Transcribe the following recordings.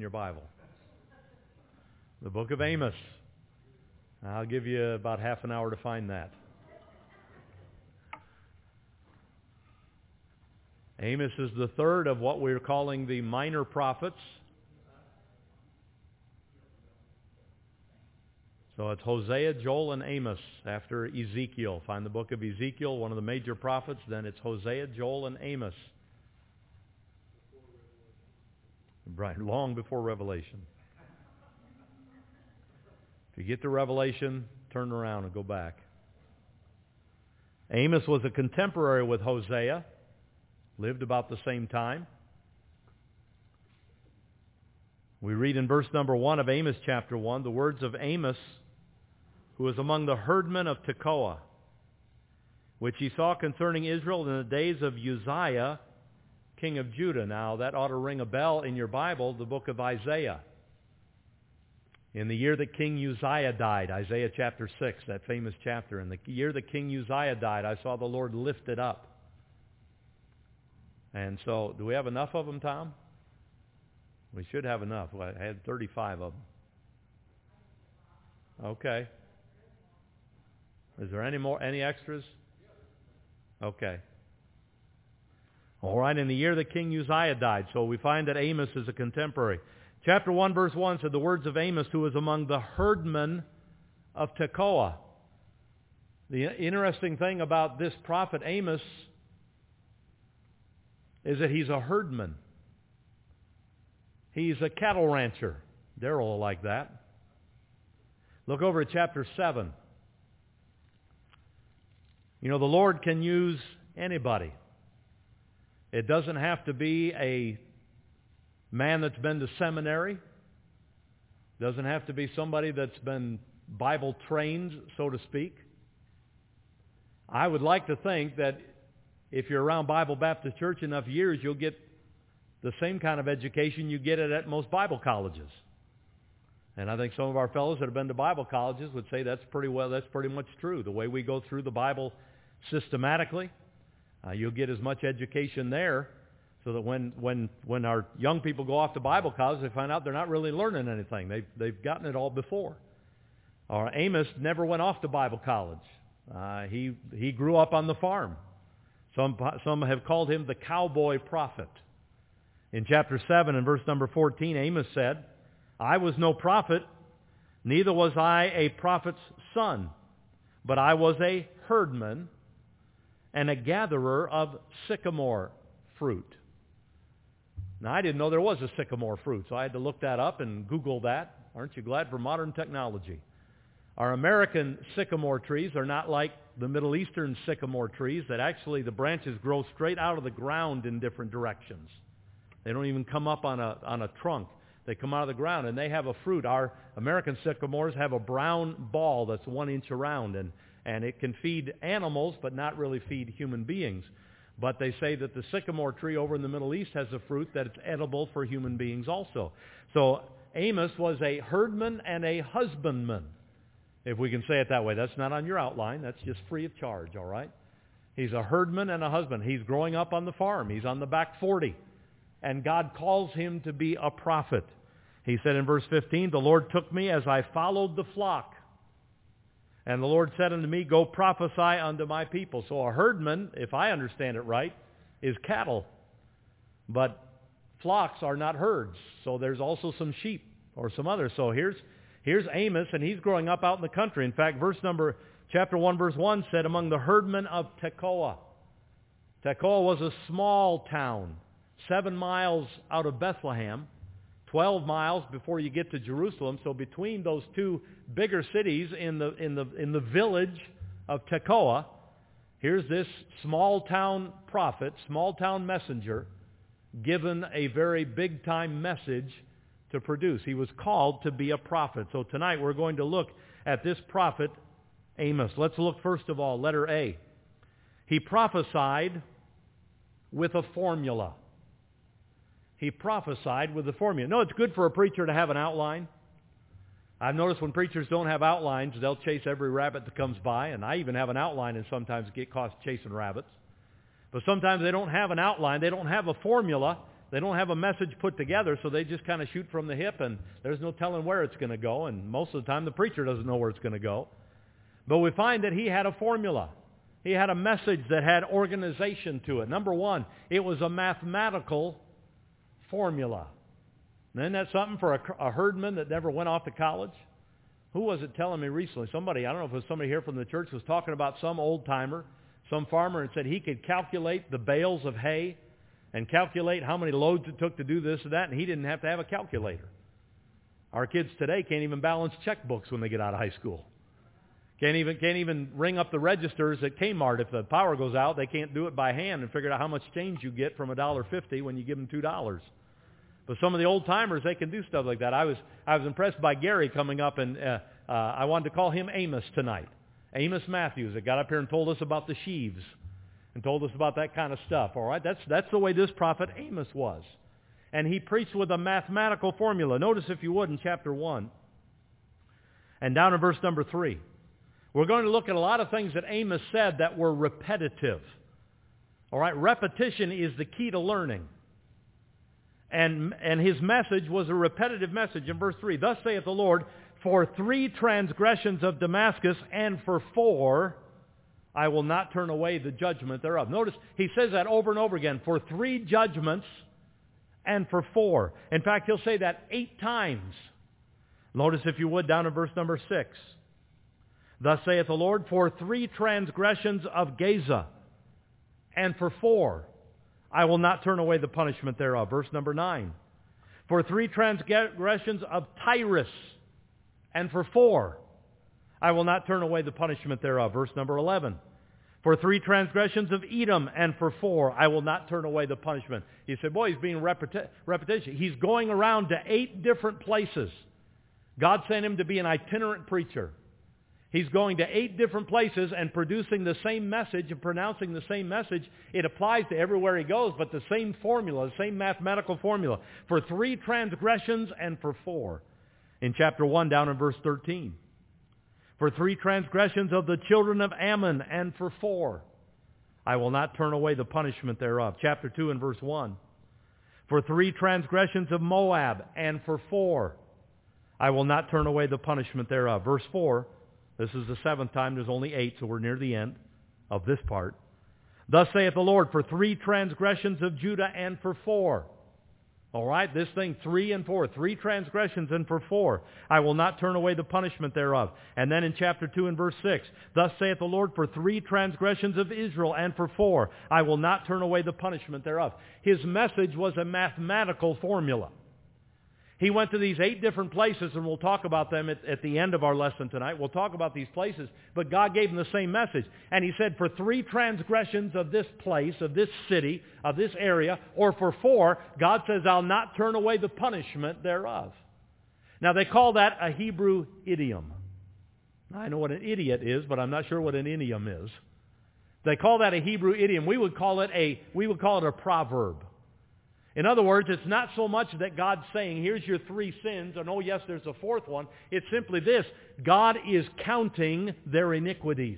your Bible? The book of Amos. I'll give you about half an hour to find that. Amos is the third of what we're calling the minor prophets. So it's Hosea, Joel, and Amos after Ezekiel. Find the book of Ezekiel, one of the major prophets. Then it's Hosea, Joel, and Amos. Right, long before Revelation. If you get to Revelation, turn around and go back. Amos was a contemporary with Hosea, lived about the same time. We read in verse number 1 of Amos chapter 1, the words of Amos, who was among the herdmen of Tekoa, which he saw concerning Israel in the days of Uzziah, king of Judah. Now, that ought to ring a bell in your Bible, the book of Isaiah. In the year that King Uzziah died, Isaiah chapter 6, that famous chapter, in the year that King Uzziah died, I saw the Lord lifted up. And so, do we have enough of them, Tom? We should have enough. I had 35 of them. Okay. Is there any extras? Okay. All right, in the year that King Uzziah died. So we find that Amos is a contemporary. Chapter 1, verse 1 said, the words of Amos, who was among the herdmen of Tekoa. The interesting thing about this prophet Amos is that he's a herdman. He's a cattle rancher. Daryl will like that. Look over at chapter 7. You know, the Lord can use anybody. It doesn't have to be a man that's been to seminary. Doesn't have to be somebody that's been Bible trained, so to speak. I would like to think that if you're around Bible Baptist Church enough years, you'll get the same kind of education you get at most Bible colleges. And I think some of our fellows that have been to Bible colleges would say that's pretty much true. The way we go through the Bible systematically, you'll get as much education there so that when our young people go off to Bible college, they find out they're not really learning anything. They've gotten it all before. Amos never went off to Bible college. He grew up on the farm. Some have called him the cowboy prophet. In chapter 7 and verse number 14, Amos said, I was no prophet, neither was I a prophet's son, but I was a herdman and a gatherer of sycamore fruit. Now, I didn't know there was a sycamore fruit, so I had to look that up and Google that. Aren't you glad for modern technology? Our American sycamore trees are not like the Middle Eastern sycamore trees that actually the branches grow straight out of the ground in different directions. They don't even come up on a trunk. They come out of the ground, and they have a fruit. Our American sycamores have a brown ball that's 1 inch around, and it can feed animals, but not really feed human beings. But they say that the sycamore tree over in the Middle East has a fruit that it's edible for human beings also. So Amos was a herdman and a husbandman, if we can say it that way. That's not on your outline. That's just free of charge, all right? He's a herdman and a husband. He's growing up on the farm. He's on the back 40. And God calls him to be a prophet. He said in verse 15, the Lord took me as I followed the flock. And the Lord said unto me, go prophesy unto my people. So a herdman, if I understand it right, is cattle. But flocks are not herds. So there's also some sheep or some others. So here's Amos, and he's growing up out in the country. In fact, chapter 1, verse 1 said, among the herdmen of Tekoa. Tekoa was a small town, 7 miles out of Bethlehem, 12 miles before you get to Jerusalem. So between those two bigger cities in the village of Tekoa, here's this small town prophet, small town messenger, given a very big time message to produce. He was called to be a prophet. So tonight we're going to look at this prophet, Amos. Let's look first of all, letter A. He prophesied with a formula. He prophesied with a formula. No, it's good for a preacher to have an outline. I've noticed when preachers don't have outlines, they'll chase every rabbit that comes by, and I even have an outline and sometimes get caught chasing rabbits. But sometimes they don't have an outline, they don't have a formula, They don't have a message put together, so they just kind of shoot from the hip, and there's no telling where it's going to go, and most of the time the preacher doesn't know where it's going to go. But we find that he had a formula. He had a message that had organization to it. Number one, it was a mathematical formula. Isn't that something for a herdman that never went off to college? Who was it telling me recently? Somebody, I don't know if it was somebody here from the church, was talking about some old-timer, some farmer, and said he could calculate the bales of hay and calculate how many loads it took to do this or that, and he didn't have to have a calculator. Our kids today can't even balance checkbooks when they get out of high school. Can't even ring up the registers at Kmart. If the power goes out, they can't do it by hand and figure out how much change you get from $1.50 when you give them $2. But some of the old-timers, they can do stuff like that. I was impressed by Gary coming up, and I wanted to call him Amos tonight. Amos Matthews, that got up here and told us about the sheaves and told us about that kind of stuff. All right, that's the way this prophet Amos was. And he preached with a mathematical formula. Notice, if you would, in chapter 1 and down in verse number 3. We're going to look at a lot of things that Amos said that were repetitive. All right, repetition is the key to learning. And his message was a repetitive message. In verse 3, thus saith the Lord, for 3 transgressions of Damascus, and for 4, I will not turn away the judgment thereof. Notice, he says that over and over again, for 3 judgments, and for 4. In fact, he'll say that 8 times. Notice, if you would, down in verse number 6. Thus saith the Lord, for 3 transgressions of Gaza, and for 4, I will not turn away the punishment thereof. Verse number 9. For 3 transgressions of Tyrus, and for 4, I will not turn away the punishment thereof. Verse number 11. For 3 transgressions of Edom, and for 4, I will not turn away the punishment. He said, boy, he's being repetition. He's going around to 8 different places. God sent him to be an itinerant preacher. He's going to 8 different places and producing the same message and pronouncing the same message. It applies to everywhere he goes, but the same formula, the same mathematical formula. For 3 transgressions and for 4. In chapter 1 down in verse 13. For 3 transgressions of the children of Ammon and for 4. I will not turn away the punishment thereof. Chapter 2 and verse 1. For 3 transgressions of Moab and for 4. I will not turn away the punishment thereof. Verse 4. This is the 7th time. There's only 8, so we're near the end of this part. Thus saith the Lord, for 3 transgressions of Judah and for 4. All right, this thing, 3 and 4. 3 transgressions and for 4. I will not turn away the punishment thereof. And then in chapter 2 and verse 6. Thus saith the Lord, for 3 transgressions of Israel and for 4. I will not turn away the punishment thereof. His message was a mathematical formula. He went to these 8 different places, and we'll talk about them at the end of our lesson tonight. We'll talk about these places, but God gave him the same message. And he said, for 3 transgressions of this place, of this city, of this area, or for 4, God says, I'll not turn away the punishment thereof. Now, they call that a Hebrew idiom. I know what an idiot is, but I'm not sure what an idiom is. They call that a Hebrew idiom. We would call it a proverb. In other words, it's not so much that God's saying, here's your 3 sins, and oh yes, there's a 4th one. It's simply this: God is counting their iniquities.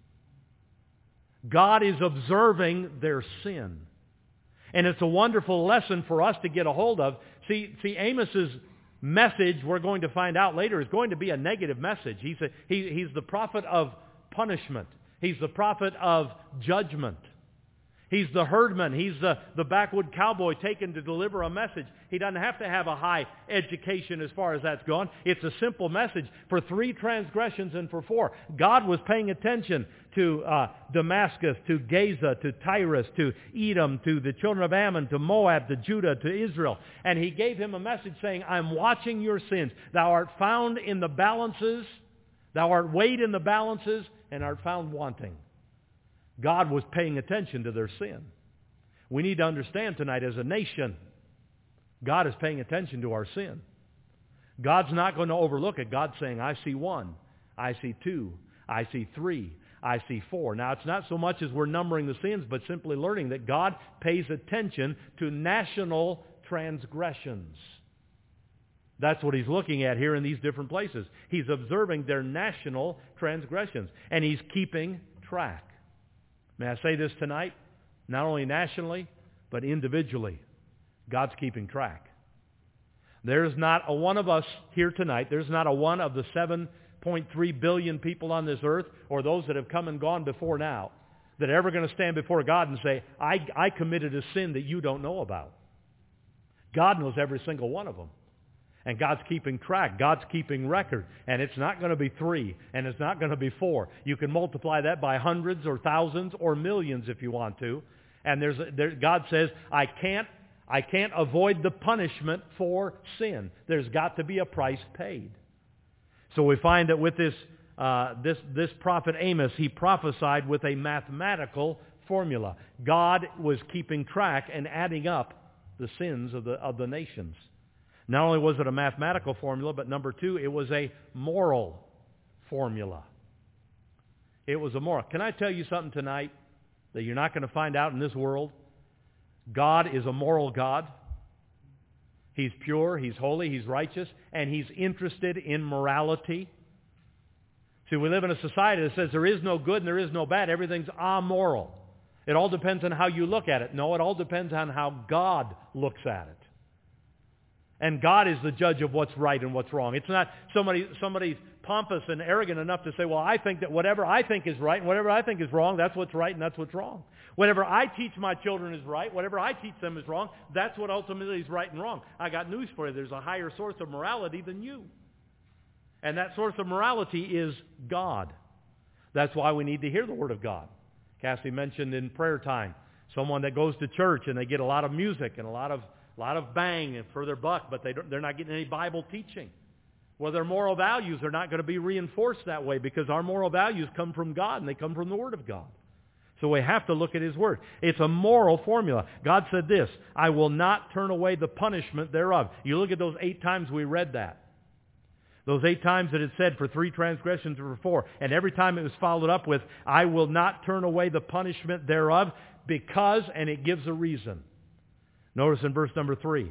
God is observing their sin. And it's a wonderful lesson for us to get a hold of. See, Amos's message, we're going to find out later, is going to be a negative message. He's the prophet of punishment. He's the prophet of judgment. He's the herdman. He's the backwood cowboy taken to deliver a message. He doesn't have to have a high education as far as that's gone. It's a simple message. For 3 transgressions and for 4. God was paying attention to Damascus, to Gaza, to Tyrus, to Edom, to the children of Ammon, to Moab, to Judah, to Israel. And he gave him a message saying, I'm watching your sins. Thou art found in the balances. Thou art weighed in the balances and art found wanting. God was paying attention to their sin. We need to understand tonight, as a nation, God is paying attention to our sin. God's not going to overlook it. God's saying, I see 1, I see 2, I see 3, I see 4. Now, it's not so much as we're numbering the sins, but simply learning that God pays attention to national transgressions. That's what he's looking at here in these different places. He's observing their national transgressions, and he's keeping track. May I say this tonight? Not only nationally, but individually. God's keeping track. There's not a one of us here tonight, there's not a one of the 7.3 billion people on this earth, or those that have come and gone before now, that are ever going to stand before God and say, I committed a sin that you don't know about. God knows every single one of them. And God's keeping track. God's keeping record. And it's not going to be 3, and it's not going to be 4. You can multiply that by hundreds or thousands or millions if you want to. And God says, I can't avoid the punishment for sin. There's got to be a price paid. So we find that with this prophet Amos, he prophesied with a mathematical formula. God was keeping track and adding up the sins of the nations. Not only was it a mathematical formula, but number 2, it was a moral formula. It was a moral. Can I tell you something tonight that you're not going to find out in this world? God is a moral God. He's pure, He's holy, He's righteous, and He's interested in morality. See, we live in a society that says there is no good and there is no bad. Everything's amoral. It all depends on how you look at it. No, it all depends on how God looks at it. And God is the judge of what's right and what's wrong. It's not somebody pompous and arrogant enough to say, well, I think that whatever I think is right and whatever I think is wrong, that's what's right and that's what's wrong. Whatever I teach my children is right, whatever I teach them is wrong, that's what ultimately is right and wrong. I got news for you. There's a higher source of morality than you. And that source of morality is God. That's why we need to hear the Word of God. Cassie mentioned in prayer time, someone that goes to church and they get a lot of music and a lot of bang for their buck, but they're not getting any Bible teaching. Well, their moral values are not going to be reinforced that way because our moral values come from God and they come from the Word of God. So we have to look at His Word. It's a moral formula. God said this, I will not turn away the punishment thereof. You look at those 8 times we read that. Those 8 times that it said for 3 transgressions or for 4. And every time it was followed up with, I will not turn away the punishment thereof because, and it gives a reason. Notice in verse number 3.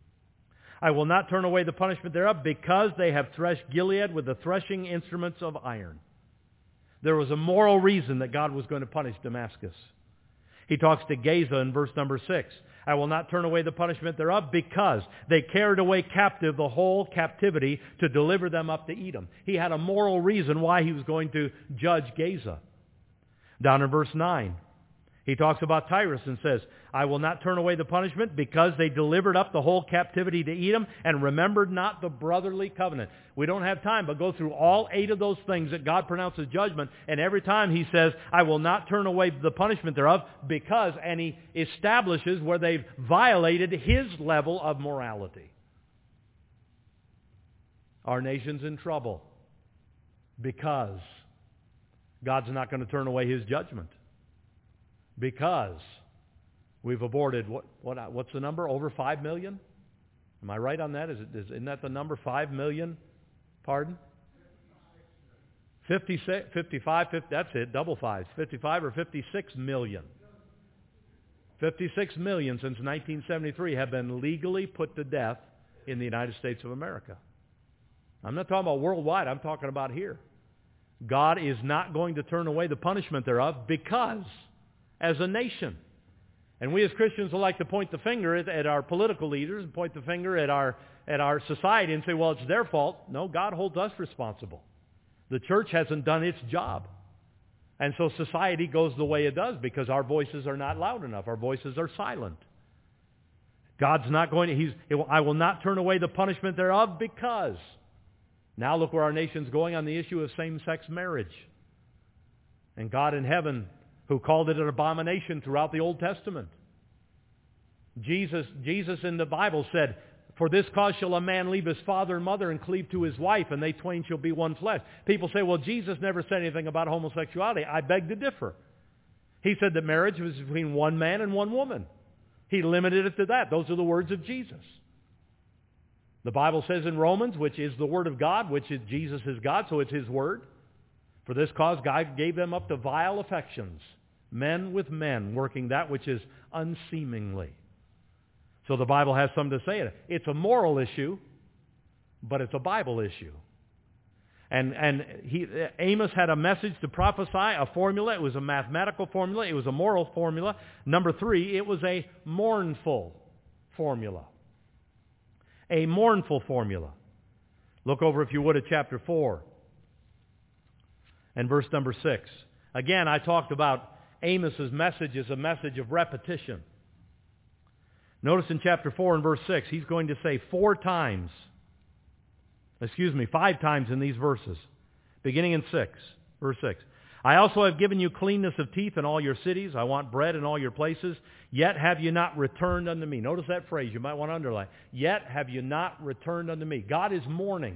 I will not turn away the punishment thereof because they have threshed Gilead with the threshing instruments of iron. There was a moral reason that God was going to punish Damascus. He talks to Gaza in verse number 6. I will not turn away the punishment thereof because they carried away captive the whole captivity to deliver them up to Edom. He had a moral reason why he was going to judge Gaza. Down in verse 9, he talks about Tyrus and says, I will not turn away the punishment because they delivered up the whole captivity to Edom and remembered not the brotherly covenant. We don't have time, but go through all 8 of those things that God pronounces judgment, and every time he says, I will not turn away the punishment thereof because, and he establishes where they've violated his level of morality. Our nation's in trouble because God's not going to turn away His judgment. Because we've aborted, what's the number? Over 5 million? Am I right on that? Isn't that the number? 5 million? Pardon? 55, that's it, double fives. 55 or 56 million. 56 million since 1973 have been legally put to death in the United States of America. I'm not talking about worldwide, I'm talking about here. God is not going to turn away the punishment thereof because, as a nation, and we as Christians will like to point the finger at our political leaders and point the finger at our society and say, well, it's their fault. No, God holds us responsible. The church hasn't done its job. And so society goes the way it does because our voices are not loud enough. Our voices are silent. God's not going to, I will not turn away the punishment thereof because. Now look where our nation's going on the issue of same-sex marriage. And God in heaven, who called it an abomination throughout the Old Testament. Jesus in the Bible said, for this cause shall a man leave his father and mother and cleave to his wife, and they twain shall be one flesh. People say, well, Jesus never said anything about homosexuality. I beg to differ. He said that marriage was between one man and one woman. He limited it to that. Those are the words of Jesus. The Bible says in Romans, which is the Word of God, which is Jesus is God, so it's His Word. For this cause God gave them up to vile affections, men with men, working that which is unseemingly. So the Bible has something to say. It's a moral issue, but it's a Bible issue. And Amos had a message to prophesy, a formula. It was a mathematical formula. It was a moral formula. Number 3, it was a mournful formula. A mournful formula. Look over, if you would, at chapter 4 and verse number 6. Again, I talked about Amos's message as a message of repetition. Notice in chapter 4 and verse 6, he's going to say 5 times in these verses, beginning in verse 6. I also have given you cleanness of teeth in all your cities. I want bread in all your places. Yet have you not returned unto me. Notice that phrase. You might want to underline. Yet have you not returned unto me. God is mourning.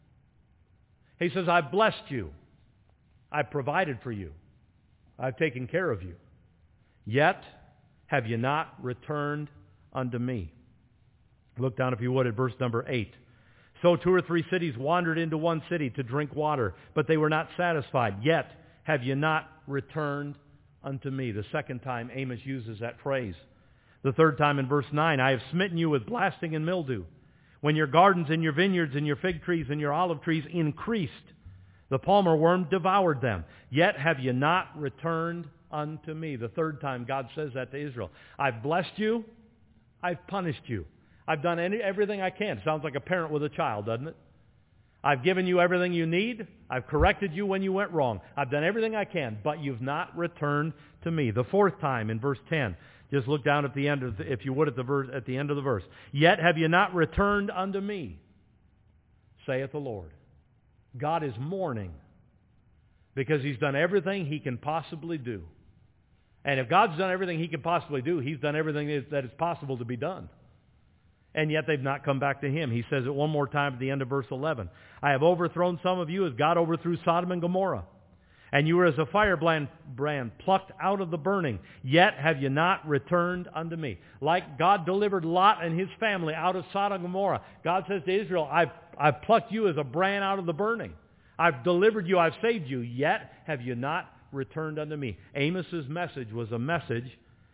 He says, I've blessed you. I've provided for you. I've taken care of you. Yet have you not returned unto me. Look down, if you would, at verse number 8. So 2 or 3 cities wandered into one city to drink water, but they were not satisfied. Yet have you not returned unto me. The second time Amos uses that phrase. The third time in verse 9, I have smitten you with blasting and mildew. When your gardens and your vineyards and your fig trees and your olive trees increased, the palmer worm devoured them. Yet have you not returned unto me. The third time God says that to Israel. I've blessed you. I've punished you. I've done everything I can. Sounds like a parent with a child, doesn't it? I've given you everything you need. I've corrected you when you went wrong. I've done everything I can, but you've not returned to me. The fourth time in verse 10. Just look down at the end of if you would, at the end of the verse. Yet have you not returned unto me, saith the Lord. God is mourning because he's done everything he can possibly do. And if God's done everything he can possibly do, he's done everything that is possible to be done. And yet they've not come back to him. He says it one more time at the end of verse 11. I have overthrown some of you as God overthrew Sodom and Gomorrah. And you were as a firebrand plucked out of the burning. Yet have you not returned unto me. Like God delivered Lot and his family out of Sodom and Gomorrah. God says to Israel, I've plucked you as a brand out of the burning. I've delivered you. I've saved you. Yet have you not returned unto me. Amos's message was a message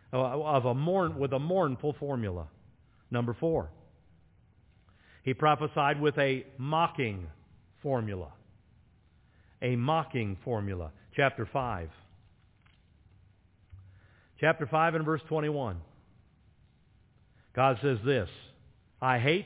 with a mournful formula. Number 4. He prophesied with a mocking formula. A mocking formula. Chapter 5. Chapter 5 and verse 21. God says this, I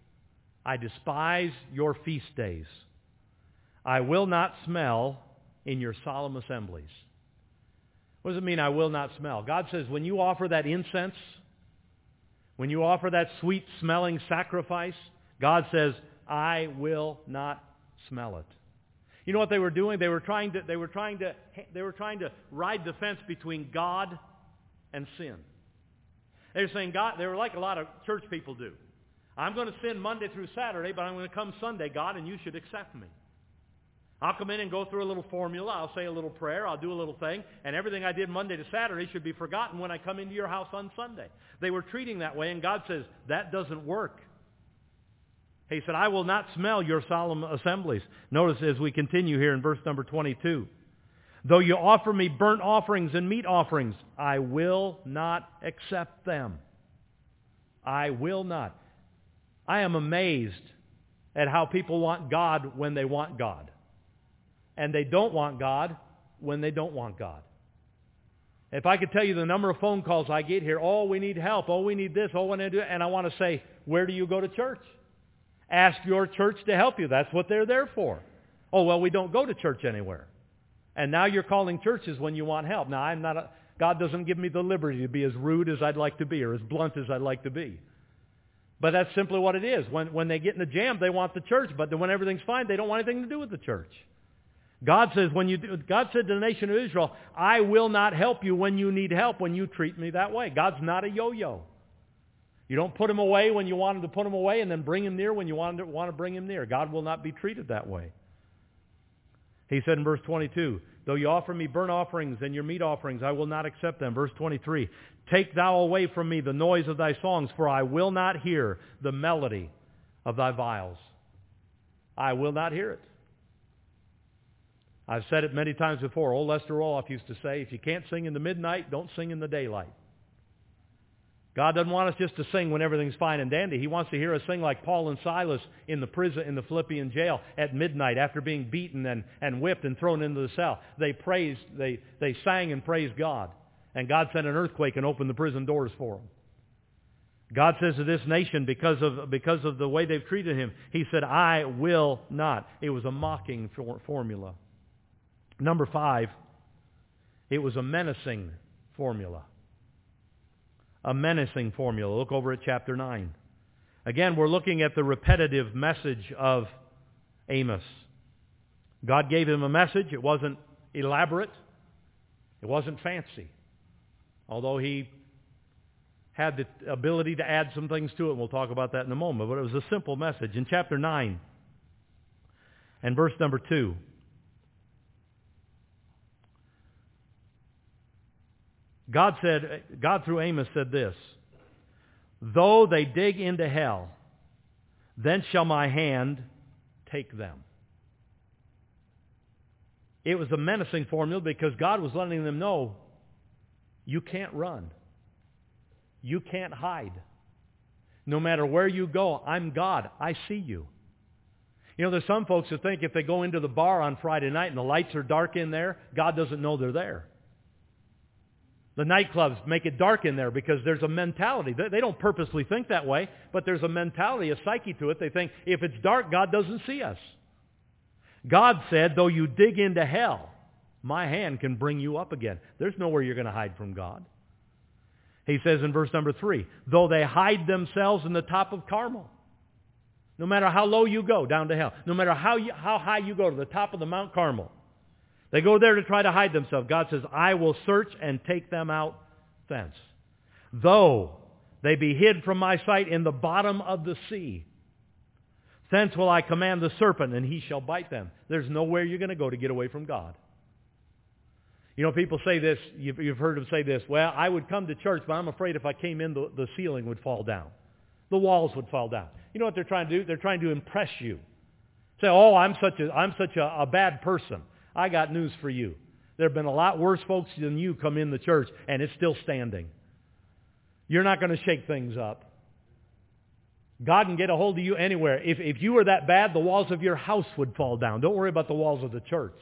despise your feast days. I will not smell in your solemn assemblies. What does it mean, I will not smell? God says when you offer that incense, when you offer that sweet-smelling sacrifice, God says, I will not smell it. You know what they were doing? They were trying to ride the fence between God and sin. They were saying, God, they were like a lot of church people do. I'm going to sin Monday through Saturday, but I'm going to come Sunday, God, and you should accept me. I'll come in and go through a little formula. I'll say a little prayer. I'll do a little thing. And everything I did Monday to Saturday should be forgotten when I come into your house on Sunday. They were treating that way, and God says, that doesn't work. He said, I will not smell your solemn assemblies. Notice as we continue here in verse number 22. Though you offer me burnt offerings and meat offerings, I will not accept them. I will not. I am amazed at how people want God when they want God. And they don't want God when they don't want God. If I could tell you the number of phone calls I get here, oh, we need help, oh, we need this, oh, we need to do it, and I want to say, where do you go to church? Ask your church to help you. That's what they're there for. Oh, well, we don't go to church anywhere. And now you're calling churches when you want help. Now, God doesn't give me the liberty to be as rude as I'd like to be or as blunt as I'd like to be. But that's simply what it is. When they get in a jam, they want the church. But when everything's fine, they don't want anything to do with the church. God said to the nation of Israel, I will not help you when you need help, when you treat me that way. God's not a yo-yo. You don't put him away when you want him to put him away and then bring him near when you want to bring him near. God will not be treated that way. He said in verse 22, though you offer me burnt offerings and your meat offerings, I will not accept them. Verse 23, take thou away from me the noise of thy songs, for I will not hear the melody of thy viols. I will not hear it. I've said it many times before. Old Lester Roloff used to say, if you can't sing in the midnight, don't sing in the daylight. God doesn't want us just to sing when everything's fine and dandy. He wants to hear us sing like Paul and Silas in the prison, in the Philippian jail at midnight after being beaten and whipped and thrown into the cell. They sang and praised God. And God sent an earthquake and opened the prison doors for them. God says to this nation, because of the way they've treated him, he said, I will not. It was a mocking formula. Number 5, it was a menacing formula. A menacing formula. Look over at chapter 9. Again, we're looking at the repetitive message of Amos. God gave him a message. It wasn't elaborate. It wasn't fancy. Although he had the ability to add some things to it, and we'll talk about that in a moment. But it was a simple message. In chapter 9 and verse number 2, God through Amos said this, though they dig into hell, then shall my hand take them. It was a menacing formula because God was letting them know, you can't run. You can't hide. No matter where you go, I'm God. I see you. You know, there's some folks who think if they go into the bar on Friday night and the lights are dark in there, God doesn't know they're there. The nightclubs make it dark in there because there's a mentality. They don't purposely think that way, but there's a mentality, a psyche to it. They think if it's dark, God doesn't see us. God said, though you dig into hell, my hand can bring you up again. There's nowhere you're going to hide from God. He says in verse number 3, though they hide themselves in the top of Carmel, no matter how low you go down to hell, no matter how high you go to the top of the Mount Carmel, they go there to try to hide themselves. God says, I will search and take them out thence. Though they be hid from my sight in the bottom of the sea, thence will I command the serpent, and he shall bite them. There's nowhere you're going to go to get away from God. You know, people say this, you've heard them say this, well, I would come to church, but I'm afraid if I came in, the ceiling would fall down. The walls would fall down. You know what they're trying to do? They're trying to impress you. Say, oh, I'm such a bad person. I got news for you. There have been a lot worse folks than you come in the church, and it's still standing. You're not going to shake things up. God can get a hold of you anywhere. If you were that bad, the walls of your house would fall down. Don't worry about the walls of the church.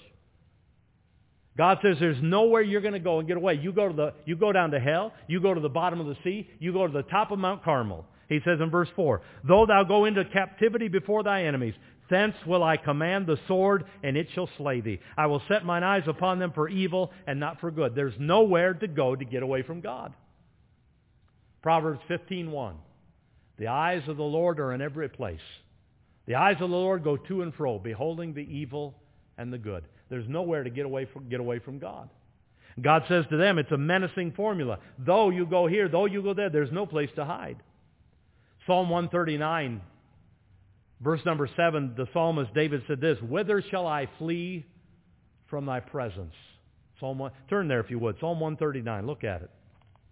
God says there's nowhere you're going to go and get away. You go down to hell. You go to the bottom of the sea. You go to the top of Mount Carmel. He says in verse 4, though thou go into captivity before thy enemies, thence will I command the sword, and it shall slay thee. I will set mine eyes upon them for evil and not for good. There's nowhere to go to get away from God. Proverbs 15:1. The eyes of the Lord are in every place. The eyes of the Lord go to and fro, beholding the evil and the good. There's nowhere to get away from God. God says to them, it's a menacing formula. Though you go here, though you go there, there's no place to hide. Psalm 139, verse number 7, the psalmist David said this, whither shall I flee from thy presence? Turn there if you would. Psalm 139, look at it.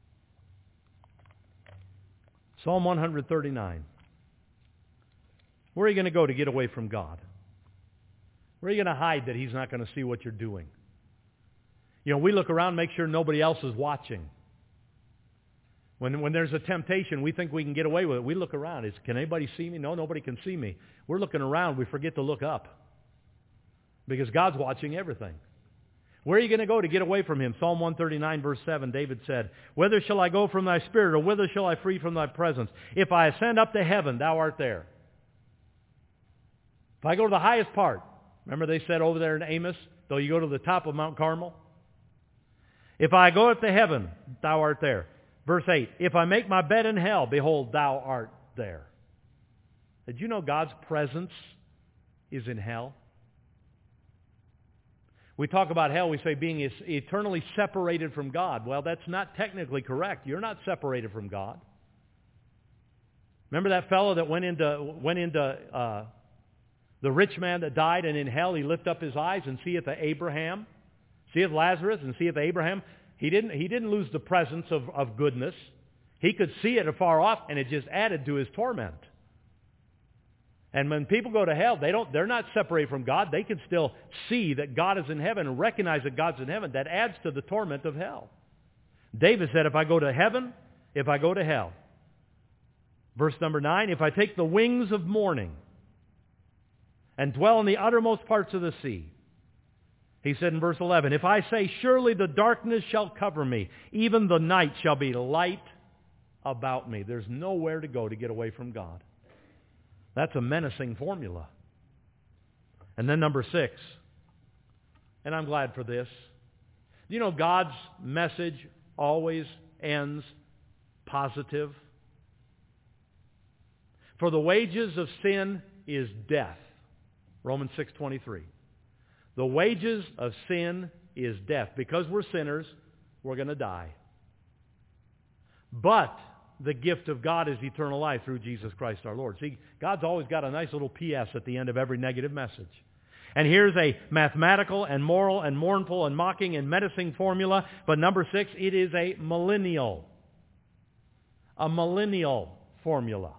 Psalm 139. Where are you going to go to get away from God? Where are you going to hide that he's not going to see what you're doing? You know, we look around, make sure nobody else is watching. When there's a temptation, we think we can get away with it. We look around. Can anybody see me? No, nobody can see me. We're looking around. We forget to look up because God's watching everything. Where are you going to go to get away from him? Psalm 139, verse 7, David said, whither shall I go from thy spirit, or whither shall I flee from thy presence? If I ascend up to heaven, thou art there. If I go to the highest part, remember they said over there in Amos, though you go to the top of Mount Carmel? If I go up to heaven, thou art there. Verse 8, if I make my bed in hell, behold, thou art there. Did you know God's presence is in hell? We talk about hell, we say being eternally separated from God. Well, that's not technically correct. You're not separated from God. Remember that fellow that went into the rich man that died, and in hell he lifted up his eyes and seeth Abraham, seeth Lazarus, and seeth Abraham. He didn't lose the presence of goodness. He could see it afar off, and it just added to his torment. And when people go to hell, they're not separated from God. They can still see that God is in heaven and recognize that God's in heaven. That adds to the torment of hell. David said, if I go to heaven, if I go to hell. Verse number 9, if I take the wings of morning and dwell in the uttermost parts of the sea. He said in verse 11, if I say, surely the darkness shall cover me, even the night shall be light about me. There's nowhere to go to get away from God. That's a menacing formula. And then number 6, and I'm glad for this. You know, God's message always ends positive. For the wages of sin is death. Romans 6:23. The wages of sin is death. Because we're sinners, we're going to die. But the gift of God is eternal life through Jesus Christ our Lord. See, God's always got a nice little P.S. at the end of every negative message. And here's a mathematical and moral and mournful and mocking and menacing formula. But number 6, it is a millennial. A millennial formula.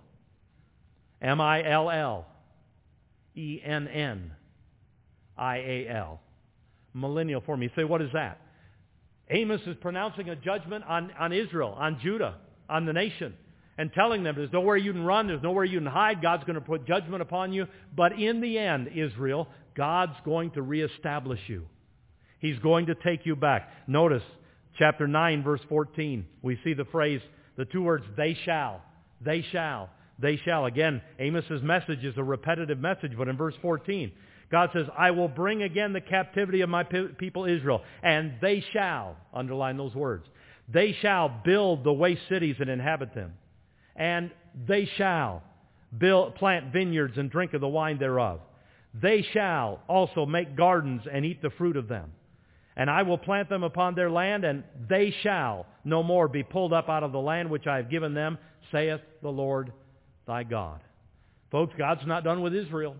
M-I-L-L-E-N-N-I-A-L. Millennial formula. You say, what is that? Amos is pronouncing a judgment on Israel, on Judah, on the nation, and telling them there's nowhere you can run, there's nowhere you can hide, God's going to put judgment upon you. But in the end, Israel, God's going to reestablish you. He's going to take you back. Notice, chapter 9, verse 14, we see the phrase, the two words, they shall, they shall, they shall. Again, Amos's message is a repetitive message, but in verse 14, God says, I will bring again the captivity of my people Israel, and they shall, underline those words, they shall build the waste cities and inhabit them, and they shall plant vineyards and drink of the wine thereof. They shall also make gardens and eat the fruit of them. And I will plant them upon their land, and they shall no more be pulled up out of the land which I have given them, saith the Lord thy God. Folks, God's not done with Israel.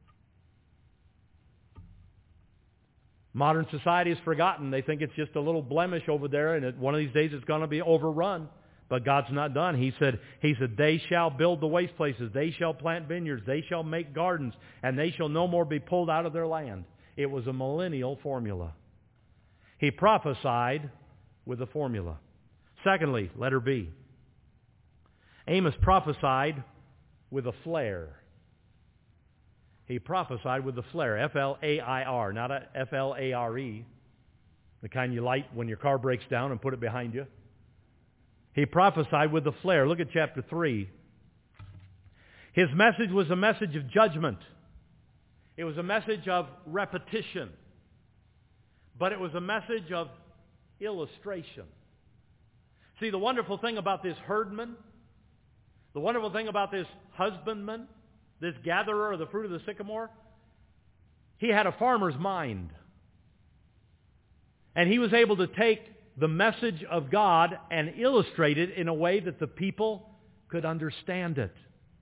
Modern society has forgotten. They think it's just a little blemish over there, and one of these days it's going to be overrun. But God's not done. He said, they shall build the waste places. They shall plant vineyards. They shall make gardens. And they shall no more be pulled out of their land. It was a millennial formula. He prophesied with a formula. Secondly, letter B. Amos prophesied with a flare. He prophesied with a flare. F-L-A-I-R, not a F-L-A-R-E. The kind you light when your car breaks down and put it behind you. He prophesied with a flare. Look at chapter 3. His message was a message of judgment. It was a message of repetition. But it was a message of illustration. See, the wonderful thing about this herdman, the wonderful thing about this husbandman, this gatherer of the fruit of the sycamore, he had a farmer's mind. And he was able to take the message of God and illustrate it in a way that the people could understand it.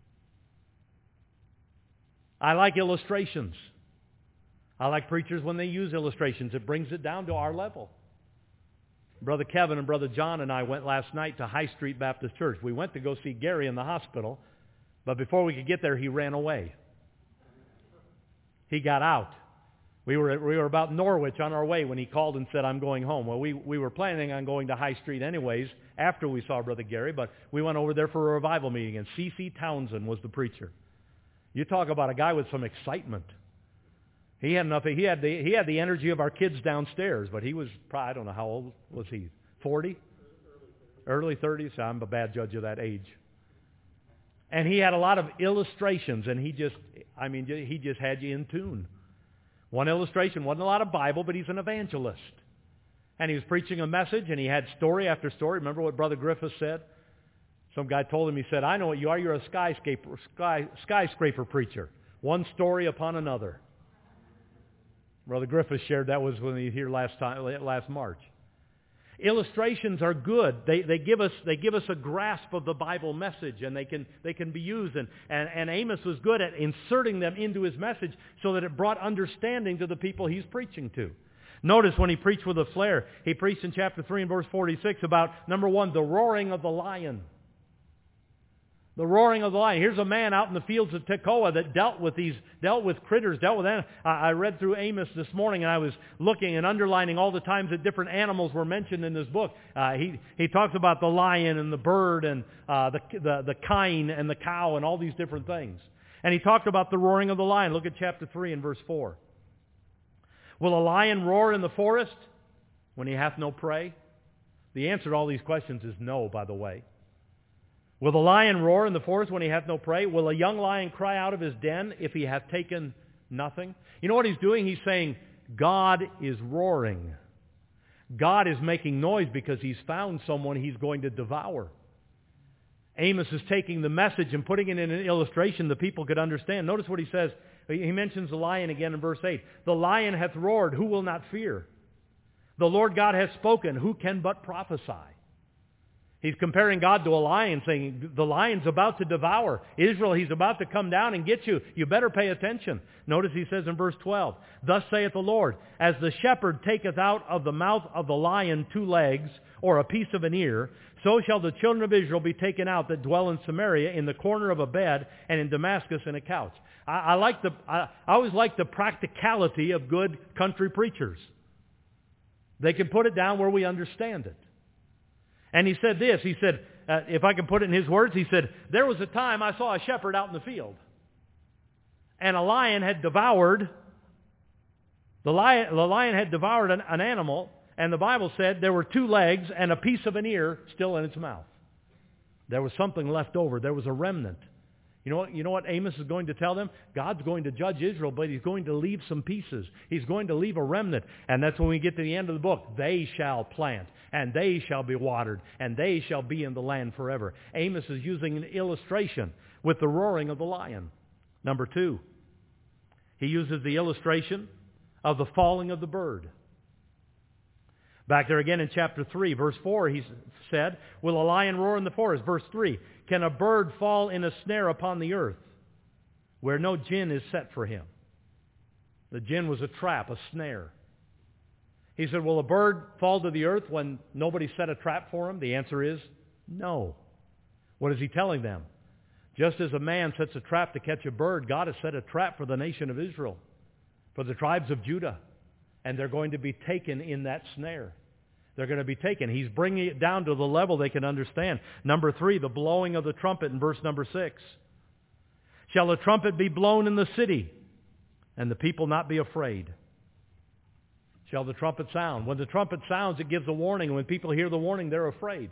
I like illustrations. I like preachers when they use illustrations. It brings it down to our level. Brother Kevin and Brother John and I went last night to High Street Baptist Church. We went to go see Gary in the hospital, but before we could get there, he ran away. He got out. We were about Norwich on our way when he called and said, I'm going home. Well, we were planning on going to High Street anyways after we saw Brother Gary, but we went over there for a revival meeting, and C.C. Townsend was the preacher. You talk about a guy with some excitement. He had enough. He had the energy of our kids downstairs, but he was probably, I don't know, how old was he? 40? Early 30s? I'm a bad judge of that age. And he had a lot of illustrations, and he just had you in tune. One illustration, wasn't a lot of Bible, but he's an evangelist. And he was preaching a message, and he had story after story. Remember what Brother Griffith said? Some guy told him, he said, I know what you are. You're a skyscraper preacher. One story upon another. Brother Griffith shared that was when he was here last March. Illustrations are good. They give us a grasp of the Bible message, and they can be used. And Amos was good at inserting them into his message so that it brought understanding to the people he's preaching to. Notice when he preached with a flare, he preached in chapter 3 and verse 46 about, number 1, the roaring of the lion. The roaring of the lion. Here's a man out in the fields of Tekoa that dealt with critters, dealt with animals. I read through Amos this morning, and I was looking and underlining all the times that different animals were mentioned in this book. He talks about the lion and the bird and the kine and the cow and all these different things. And he talked about the roaring of the lion. Look at chapter 3 and verse 4. Will a lion roar in the forest when he hath no prey? The answer to all these questions is no, by the way. Will the lion roar in the forest when he hath no prey? Will a young lion cry out of his den if he hath taken nothing? You know what he's doing? He's saying, God is roaring. God is making noise because he's found someone he's going to devour. Amos is taking the message and putting it in an illustration the people could understand. Notice what he says. He mentions the lion again in verse 8. The lion hath roared, who will not fear? The Lord God hath spoken, who can but prophesy? He's comparing God to a lion, saying, the lion's about to devour. Israel, he's about to come down and get you. You better pay attention. Notice he says in verse 12, Thus saith the Lord, as the shepherd taketh out of the mouth of the lion 2 legs, or a piece of an ear, so shall the children of Israel be taken out that dwell in Samaria, in the corner of a bed, and in Damascus in a couch. I always like the practicality of good country preachers. They can put it down where we understand it. And he said this, he said, if I can put it in his words, he said, there was a time I saw a shepherd out in the field. And a lion had devoured, the lion had devoured an animal, and the Bible said there were 2 legs and a piece of an ear still in its mouth. There was something left over. There was a remnant. You know what Amos is going to tell them? God's going to judge Israel, but he's going to leave some pieces. He's going to leave a remnant. And that's when we get to the end of the book. They shall plant, and they shall be watered, and they shall be in the land forever. Amos is using an illustration with the roaring of the lion. Number 2, he uses the illustration of the falling of the bird. Back there again in chapter 3, verse 4, he said, Will a lion roar in the forest? Verse 3, Can a bird fall in a snare upon the earth, where no gin is set for him? The gin was a trap, a snare. He said, will a bird fall to the earth when nobody set a trap for him? The answer is no. What is he telling them? Just as a man sets a trap to catch a bird, God has set a trap for the nation of Israel, for the tribes of Judah. And they're going to be taken in that snare. They're going to be taken. He's bringing it down to the level they can understand. Number 3, the blowing of the trumpet in verse number 6. Shall a trumpet be blown in the city, and the people not be afraid? Shall the trumpet sound? When the trumpet sounds, it gives a warning. And when people hear the warning, they're afraid.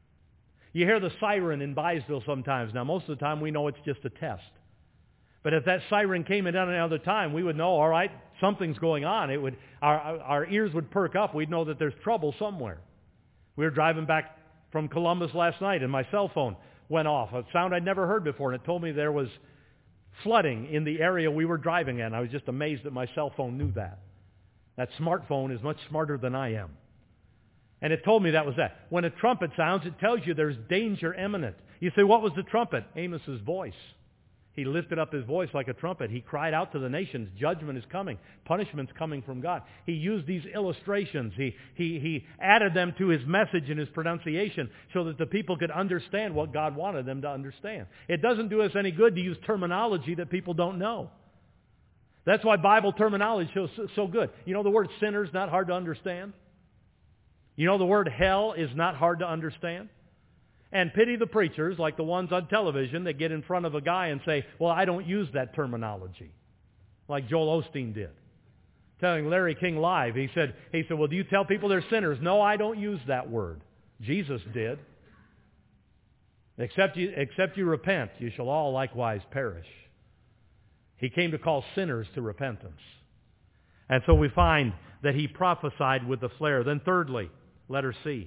You hear the siren in Byesville sometimes. Now, most of the time, we know it's just a test. But if that siren came in at another time, we would know, all right, something's going on. Our ears would perk up. We'd know that there's trouble somewhere. We were driving back from Columbus last night, and my cell phone went off. A sound I'd never heard before, and it told me there was flooding in the area we were driving in. I was just amazed that my cell phone knew that. That smartphone is much smarter than I am. And it told me that was that. When a trumpet sounds, it tells you there's danger imminent. You say, what was the trumpet? Amos's voice. He lifted up his voice like a trumpet. He cried out to the nations, judgment is coming. Punishment's coming from God. He used these illustrations. He added them to his message and his pronunciation so that the people could understand what God wanted them to understand. It doesn't do us any good to use terminology that people don't know. That's why Bible terminology is so good. You know the word sinner is not hard to understand? You know the word hell is not hard to understand? And pity the preachers like the ones on television that get in front of a guy and say, well, I don't use that terminology, like Joel Osteen did. Telling Larry King Live, he said, well, do you tell people they're sinners? No, I don't use that word. Jesus did. Except you repent, you shall all likewise perish. He came to call sinners to repentance. And so we find that he prophesied with the flare. Then thirdly, letter C.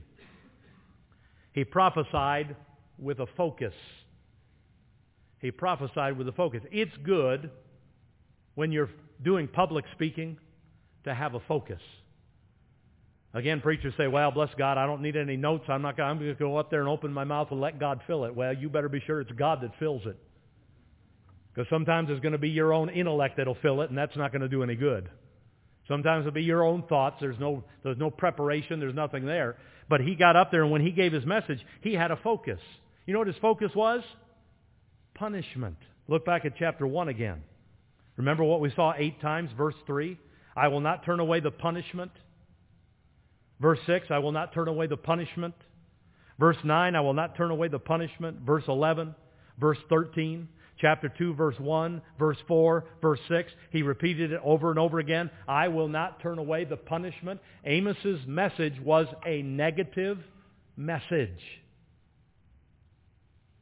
He prophesied with a focus. He prophesied with a focus. It's good when you're doing public speaking to have a focus. Again, preachers say, well, bless God, I don't need any notes. I'm going to go up there and open my mouth and let God fill it. Well, you better be sure it's God that fills it. Because sometimes it's going to be your own intellect that'll fill it, and that's not going to do any good. Sometimes it'll be your own thoughts. There's no preparation. There's nothing there. But he got up there, and when he gave his message, he had a focus. You know what his focus was? Punishment. Look back at chapter 1 again. Remember what we saw 8 times? Verse 3, I will not turn away the punishment. Verse 6, I will not turn away the punishment. Verse 9, I will not turn away the punishment. Verse 11, verse 13. Chapter 2, verse 1, verse 4, verse 6, he repeated it over and over again. I will not turn away the punishment. Amos's message was a negative message.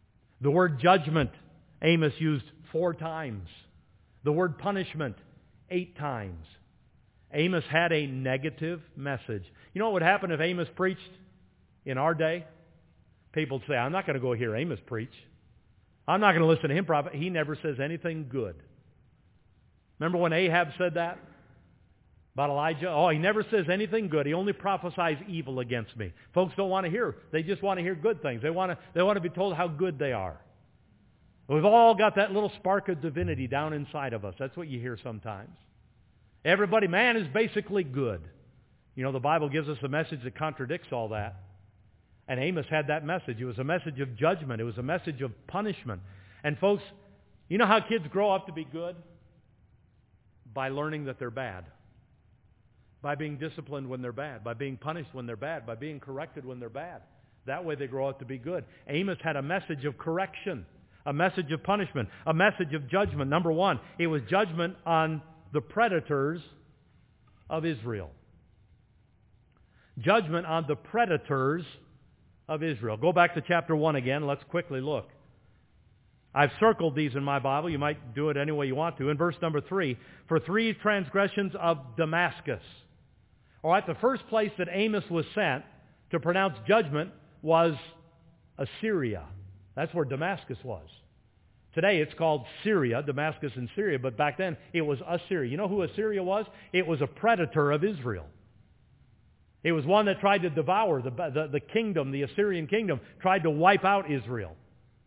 The word judgment, Amos used 4 times. The word punishment, 8 times. Amos had a negative message. You know what would happen if Amos preached in our day? People would say, I'm not going to go hear Amos preach. I'm not going to listen to him prophet. He never says anything good. Remember when Ahab said that about Elijah? Oh, he never says anything good. He only prophesies evil against me. Folks don't want to hear. They just want to hear good things. They want to be told how good they are. We've all got that little spark of divinity down inside of us. That's what you hear sometimes. Everybody, man is basically good. You know, the Bible gives us a message that contradicts all that. And Amos had that message. It was a message of judgment. It was a message of punishment. And folks, you know how kids grow up to be good? By learning that they're bad. By being disciplined when they're bad. By being punished when they're bad. By being corrected when they're bad. That way they grow up to be good. Amos had a message of correction. A message of punishment. A message of judgment. Number one, it was judgment on the predators of Israel. Judgment on the predators of Israel. Go back to chapter 1 again. Let's quickly look. I've circled these in my Bible. You might do it any way you want to. In verse number 3, for 3 transgressions of Damascus. All right, the first place that Amos was sent to pronounce judgment was Assyria. That's where Damascus was. Today it's called Syria, Damascus in Syria, but back then it was Assyria. You know who Assyria was? It was a predator of Israel. It was one that tried to devour the kingdom, the Assyrian kingdom, tried to wipe out Israel.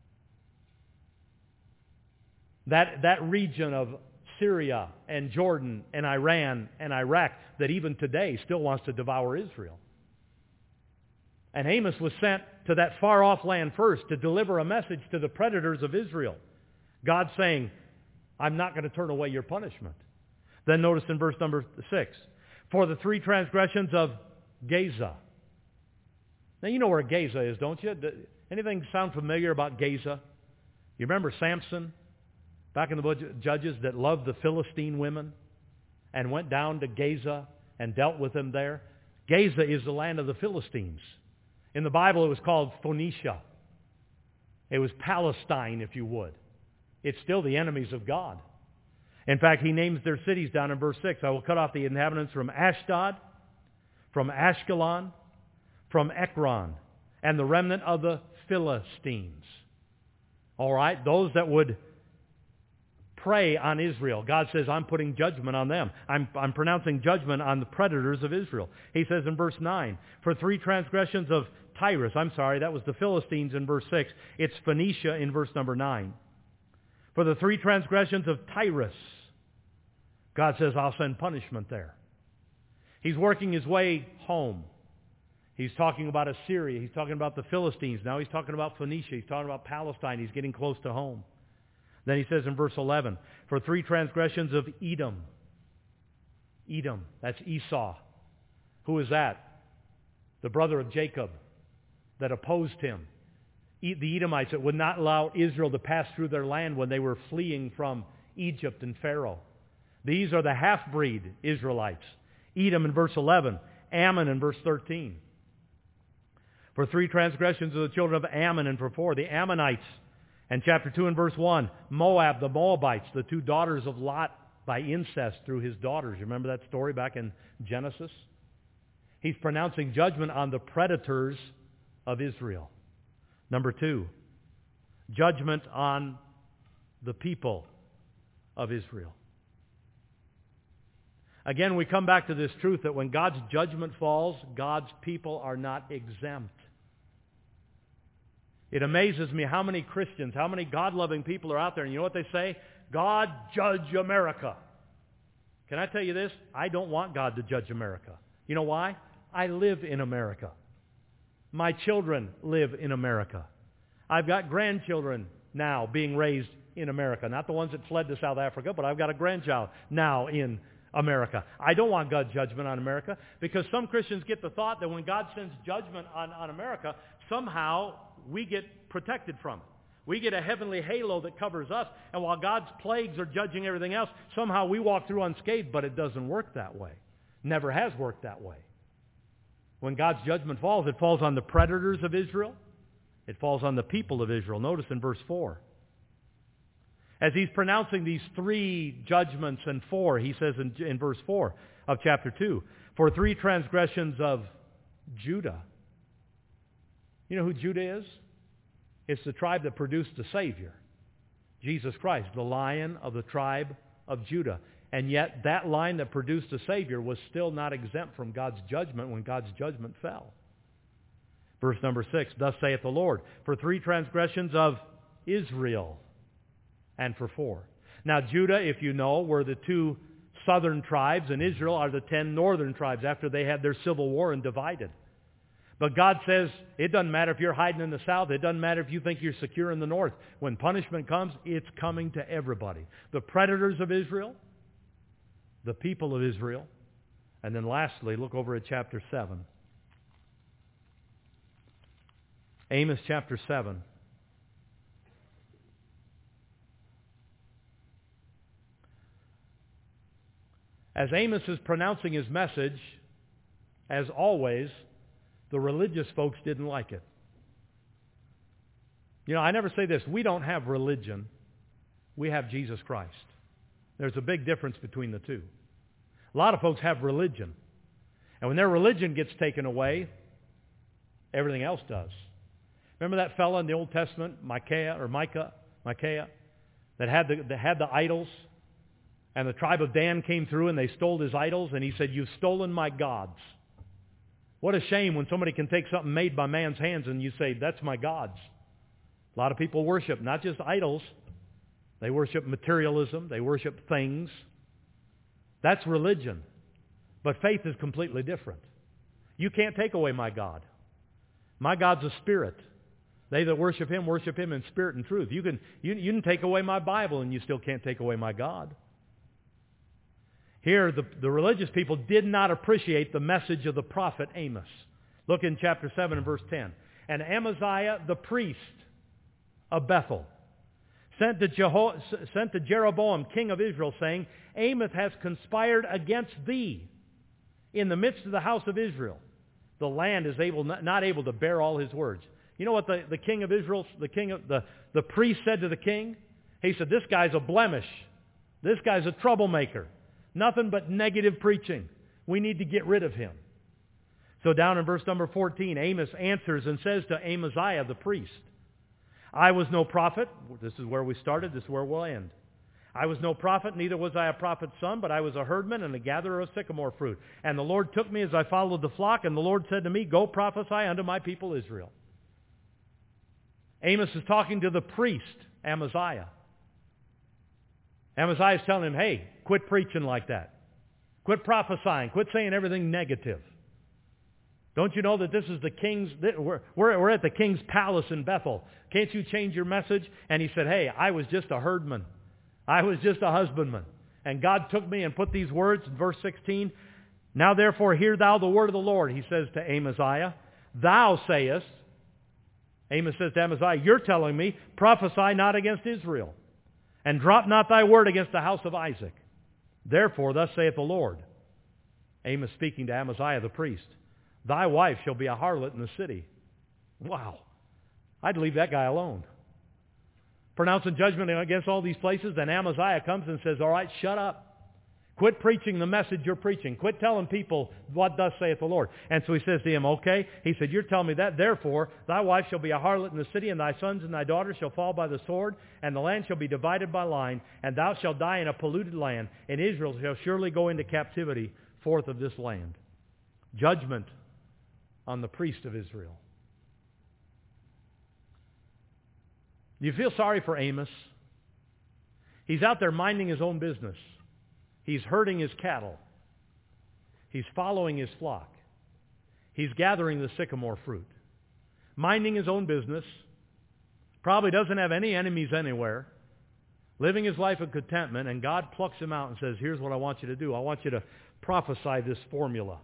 That region of Syria and Jordan and Iran and Iraq that even today still wants to devour Israel. And Amos was sent to that far-off land first to deliver a message to the predators of Israel. God saying, I'm not going to turn away your punishment. Then notice in verse number 6, for the 3 transgressions of Gaza. Now you know where Gaza is, don't you? Anything sound familiar about Gaza? You remember Samson back in the book of Judges that loved the Philistine women and went down to Gaza and dealt with them there? Gaza is the land of the Philistines. In the Bible it was called Phoenicia. It was Palestine, if you would. It's still the enemies of God. In fact, he names their cities down in verse 6. I will cut off the inhabitants from Ashdod, from Ashkelon, from Ekron, and the remnant of the Philistines. All right, those that would prey on Israel. God says, I'm putting judgment on them. I'm pronouncing judgment on the predators of Israel. He says in verse 9, for 3 transgressions of Tyrus. I'm sorry, that was the Philistines in verse 6. It's Phoenicia in verse number 9. For the 3 transgressions of Tyrus, God says, I'll send punishment there. He's working his way home. He's talking about Assyria. He's talking about the Philistines. Now he's talking about Phoenicia. He's talking about Palestine. He's getting close to home. Then he says in verse 11, for 3 transgressions of Edom. Edom, that's Esau. Who is that? The brother of Jacob that opposed him. The Edomites that would not allow Israel to pass through their land when they were fleeing from Egypt and Pharaoh. These are the half-breed Israelites. Edom in verse 11, Ammon in verse 13. For 3 transgressions of the children of Ammon, and for 4, the Ammonites. And chapter 2 and verse 1, Moab, the Moabites, the 2 daughters of Lot by incest through his daughters. You remember that story back in Genesis? He's pronouncing judgment on the predators of Israel. Number 2, judgment on the people of Israel. Again, we come back to this truth that when God's judgment falls, God's people are not exempt. It amazes me how many Christians, how many God-loving people are out there, and you know what they say? God, judge America. Can I tell you this? I don't want God to judge America. You know why? I live in America. My children live in America. I've got grandchildren now being raised in America. Not the ones that fled to South Africa, but I've got a grandchild now in America. I don't want God's judgment on America because some Christians get the thought that when God sends judgment on America, somehow we get protected from it. We get a heavenly halo that covers us, and while God's plagues are judging everything else, somehow we walk through unscathed, but it doesn't work that way. Never has worked that way. When God's judgment falls, it falls on the predators of Israel. It falls on the people of Israel. Notice in verse 4. As he's pronouncing these 3 judgments and 4, he says in verse 4 of chapter 2, for 3 transgressions of Judah. You know who Judah is? It's the tribe that produced the Savior, Jesus Christ, the Lion of the tribe of Judah. And yet that line that produced the Savior was still not exempt from God's judgment when God's judgment fell. Verse number 6, thus saith the Lord, for 3 transgressions of Israel, and for 4. Now Judah, if you know, were the 2 southern tribes, and Israel are the 10 northern tribes after they had their civil war and divided. But God says, it doesn't matter if you're hiding in the south. It doesn't matter if you think you're secure in the north. When punishment comes, it's coming to everybody. The predators of Israel, the people of Israel, and then lastly, look over at chapter 7. Amos chapter 7. As Amos is pronouncing his message, as always, the religious folks didn't like it. You know, I never say this. We don't have religion. We have Jesus Christ. There's a big difference between the two. A lot of folks have religion. And when their religion gets taken away, everything else does. Remember that fellow in the Old Testament, Micaiah, that had the idols? And the tribe of Dan came through and they stole his idols, and he said, you've stolen my gods. What a shame when somebody can take something made by man's hands and you say, that's my gods. A lot of people worship not just idols. They worship materialism. They worship things. That's religion. But faith is completely different. You can't take away my God. My God's a spirit. They that worship him in spirit and truth. You can take away my Bible and you still can't take away my God. Here, the religious people did not appreciate the message of the prophet Amos. Look in chapter 7 and verse 10. And Amaziah the priest of Bethel sent to Jeroboam, king of Israel, saying, Amos has conspired against thee in the midst of the house of Israel. The land is not able to bear all his words. You know what the king of Israel, the priest said to the king? He said, this guy's a blemish. This guy's a troublemaker. Nothing but negative preaching. We need to get rid of him. So down in verse number 14, Amos answers and says to Amaziah the priest, I was no prophet. This is where we started. This is where we'll end. I was no prophet, neither was I a prophet's son, but I was a herdman and a gatherer of sycamore fruit. And the Lord took me as I followed the flock, and the Lord said to me, go prophesy unto my people Israel. Amos is talking to the priest, Amaziah. Amaziah is telling him, hey, quit preaching like that. Quit prophesying. Quit saying everything negative. Don't you know that this is the king's, we're at the king's palace in Bethel. Can't you change your message? And he said, hey, I was just a herdman. I was just a husbandman. And God took me and put these words in verse 16. Now therefore hear thou the word of the Lord, he says to Amaziah. Thou sayest, Amos says to Amaziah, you're telling me, prophesy not against Israel, and drop not thy word against the house of Isaac. Therefore, thus saith the Lord, Amos speaking to Amaziah the priest, thy wife shall be a harlot in the city. Wow. I'd leave that guy alone. Pronouncing judgment against all these places, then Amaziah comes and says, all right, shut up. Quit preaching the message you're preaching. Quit telling people what thus saith the Lord. And so he says to him, okay. He said, you're telling me that. Therefore, thy wife shall be a harlot in the city, and thy sons and thy daughters shall fall by the sword, and the land shall be divided by line, and thou shalt die in a polluted land, and Israel shall surely go into captivity forth of this land. Judgment on the priest of Israel. Do you feel sorry for Amos? He's out there minding his own business. He's herding his cattle. He's following his flock. He's gathering the sycamore fruit. Minding his own business. Probably doesn't have any enemies anywhere. Living his life of contentment, and God plucks him out and says, here's what I want you to do. I want you to prophesy this formula.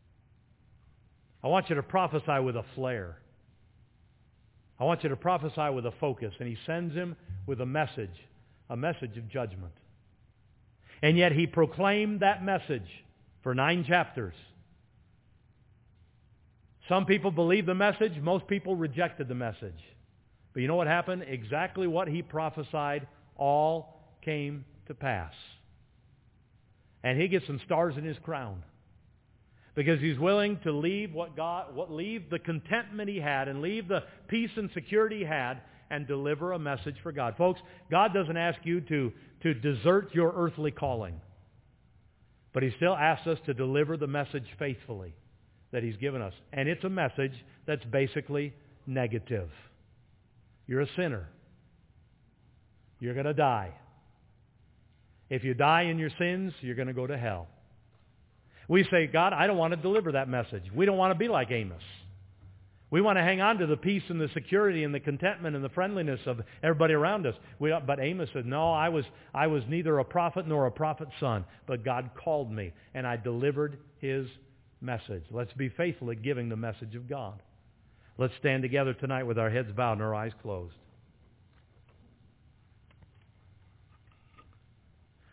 I want you to prophesy with a flair. I want you to prophesy with a focus. And he sends him with a message of judgment. And yet he proclaimed that message for 9 chapters, Some people believed the message. Most people rejected the message. But you know what happened? Exactly what he prophesied all came to pass. And he gets some stars in his crown. Because he's willing to leave leave the contentment he had and leave the peace and security he had and deliver a message for God. Folks, God doesn't ask you to desert your earthly calling. But he still asks us to deliver the message faithfully that he's given us. And it's a message that's basically negative. You're a sinner. You're going to die. If you die in your sins, you're going to go to hell. We say, God, I don't want to deliver that message. We don't want to be like Amos. We want to hang on to the peace and the security and the contentment and the friendliness of everybody around us. But Amos said, no, I was neither a prophet nor a prophet's son, but God called me, and I delivered his message. Let's be faithful at giving the message of God. Let's stand together tonight with our heads bowed and our eyes closed.